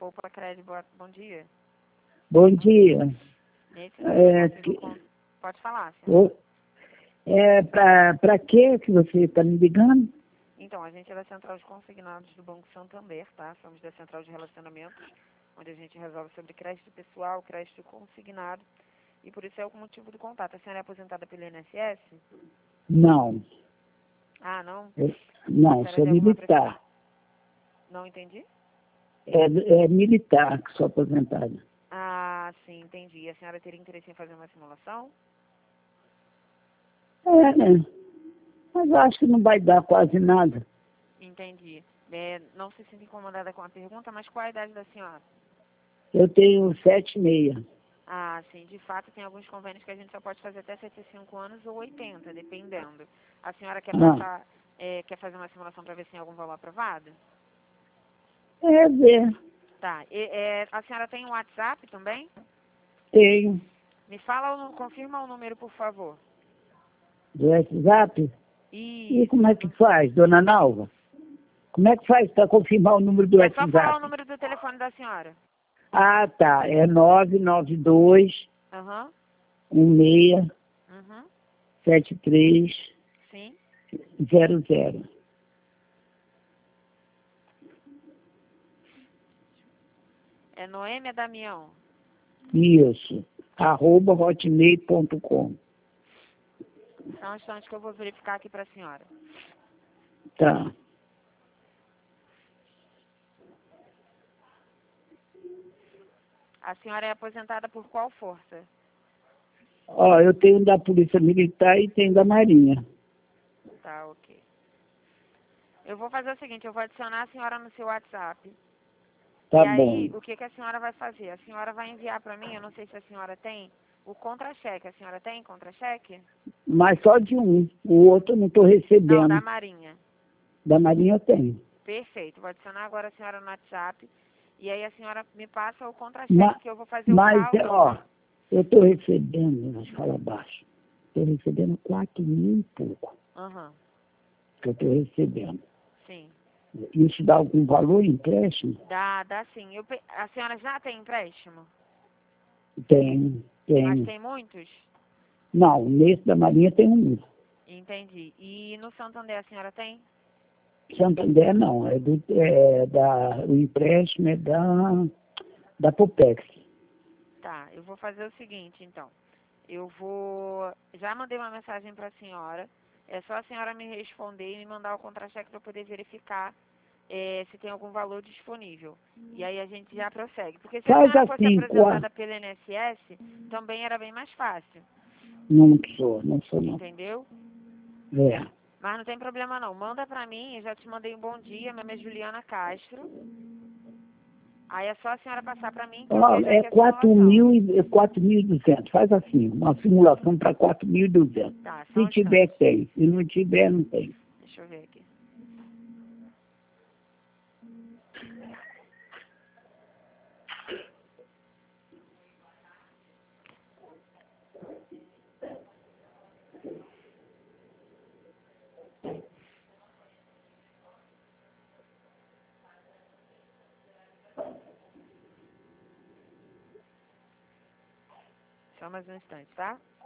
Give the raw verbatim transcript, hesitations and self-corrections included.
Opa, Crédito, boa, bom dia. Bom dia. Nesse É, eu consigo que- con- Pode falar, senhor. ô, é para que que você está me ligando? Então, a gente é da Central de Consignados do Banco Santander, tá? Somos da Central de Relacionamentos, onde a gente resolve sobre crédito pessoal, crédito consignado. E por isso é o motivo do contato. A senhora é aposentada pelo I N S S? Não, Ah, não? eu- A não, senhora sou tem alguma militar. preferência? Não entendi? É, é militar que sou aposentada. Ah, sim, entendi. A senhora teria interesse em fazer uma simulação? É, né? Mas eu acho que não vai dar quase nada. Entendi. É, não se sinta incomodada com a pergunta, mas qual a idade da senhora? Eu tenho sete e meia. Ah, sim, de fato tem alguns convênios que a gente só pode fazer até setenta e cinco anos ou oitenta, dependendo. A senhora quer Ah, passar, é, quer fazer uma simulação para ver se tem algum valor aprovado? é ver. Tá. E, é, a senhora tem um WhatsApp também? Tenho. Me fala, o, nu- confirma o número, por favor. Do WhatsApp? E Isso. como é que faz, dona Nalva? Como é que faz para confirmar o número do É só falar o WhatsApp? número do telefone da senhora. Ah, tá. É nove nove dois Aham. um seis Uhum. sete três Sim. zero zero. É Noêmia Damião. Isso. Arroba hotmail ponto com. Só um instante que eu vou verificar aqui para a senhora. Tá. A senhora é aposentada por qual força? Ó, eu tenho da Polícia Militar e tenho da Marinha. Tá, ok. Eu vou fazer o seguinte, eu vou adicionar a senhora no seu WhatsApp. Tá E aí, bom. o que, que a senhora vai fazer? A senhora vai enviar para mim, eu não sei se a senhora tem, o contra-cheque. A senhora tem contra-cheque? Mas só de um. O outro eu não estou Não, recebendo. da Marinha. Da Marinha eu tenho. Perfeito. Vou adicionar agora a senhora no WhatsApp. E aí a senhora me passa o contra-cheque Ma que eu vou fazer o mas, é, cálculo. ó, eu estou recebendo, mas fala baixo. Estou recebendo quatro mil e pouco. Aham, Que eu estou recebendo. sim. Isso dá algum valor em empréstimo? Dá, dá sim. Eu, pe- a senhora já tem empréstimo? Tenho, Mas tenho. tem muitos? Não, nesse da Marinha tem um. Entendi. E no Santander a senhora tem? Santander não, é, do, é da, o empréstimo é da, da Popex. Tá, eu vou fazer o seguinte, então. Eu vou... Já mandei uma mensagem para a senhora. É só a senhora me responder e me mandar o contra-cheque para eu poder verificar eh, se tem algum valor disponível. E aí a gente já prossegue. Porque se a Faz senhora fosse assim, qua- apresentada pelo I N S S, também era bem mais fácil. não sou, não sou não. Entendeu? É. Mas não tem problema não. Manda para mim, eu já te mandei um bom dia. Meu nome é Juliana Castro. Aí é só a senhora passar para mim que eu Ó, vejo é aqui a quatro simulação. mil e quatro mil e duzentos. Faz assim, uma simulação para quatro mil e duzentos. Tá, só Se um tiver, instante. tem. Se não tiver, não tem. Deixa eu ver aqui. Só mais um instante, tá?